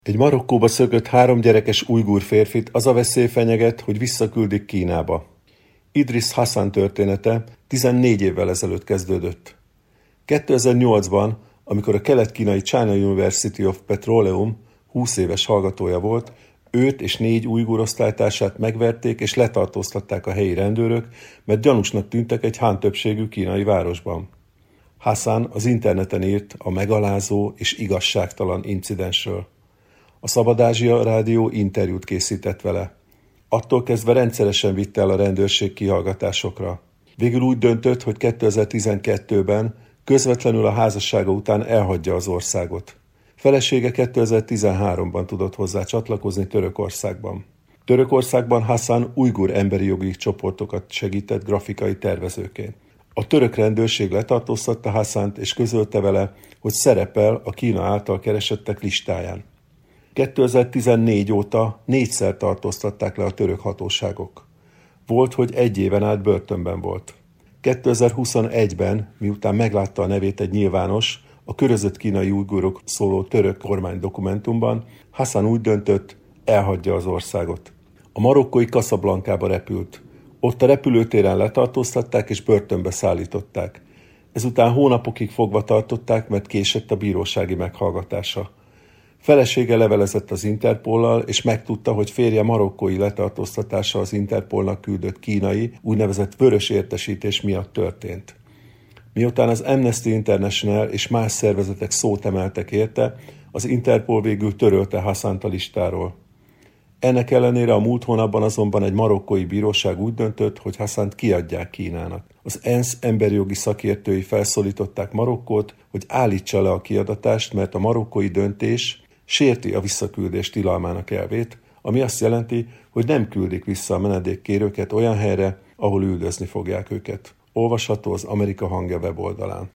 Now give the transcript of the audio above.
Egy Marokkóba szökött 3 gyerekes ujgur férfit az a veszély fenyeget, hogy visszaküldik Kínába. Idris Hassan története 14 évvel ezelőtt kezdődött. 2008-ban, amikor a kelet-kínai China University of Petroleum 20 éves hallgatója volt, őt és 4 ujgur osztálytársát megverték és letartóztatták a helyi rendőrök, mert gyanúsnak tűntek egy han többségű kínai városban. Hassan az interneten írt a megalázó és igazságtalan incidensről. A Szabad Ázsia Rádió interjút készített vele. Attól kezdve rendszeresen vitte el a rendőrség kihallgatásokra. Végül úgy döntött, hogy 2012-ben közvetlenül a házassága után elhagyja az országot. Felesége 2013-ban tudott hozzá csatlakozni Törökországban. Törökországban Hassan ujgur emberi jogi csoportokat segített grafikai tervezőként. A török rendőrség letartóztatta Hassant és közölte vele, hogy szerepel a Kína által keresettek listáján. 2014 óta 4-szer tartóztatták le a török hatóságok. Volt, hogy 1 éven át börtönben volt. 2021-ben, miután meglátta a nevét egy nyilvános, a körözött kínai ujgurok szóló török kormány dokumentumban, Hassan úgy döntött, elhagyja az országot. A marokkói Casablancaba repült. Ott a repülőtéren letartóztatták és börtönbe szállították. Ezután hónapokig fogva tartották, mert késett a bírósági meghallgatása. Felesége levelezett az Interpollal, és megtudta, hogy férje marokkói letartóztatása az Interpolnak küldött kínai, úgynevezett vörös értesítés miatt történt. Miután az Amnesty International és más szervezetek szót emeltek érte, az Interpol végül törölte Hassant a listáról. Ennek ellenére a múlt hónapban azonban egy marokkói bíróság úgy döntött, hogy Hassant kiadják Kínának. Az ENSZ emberi jogi szakértői felszólították Marokkót, hogy állítsa le a kiadatást, mert a marokkói döntés sérti a visszaküldés tilalmának elvét, ami azt jelenti, hogy nem küldik vissza a menedékkérőket olyan helyre, ahol üldözni fogják őket. Olvasható az Amerika Hangja weboldalán.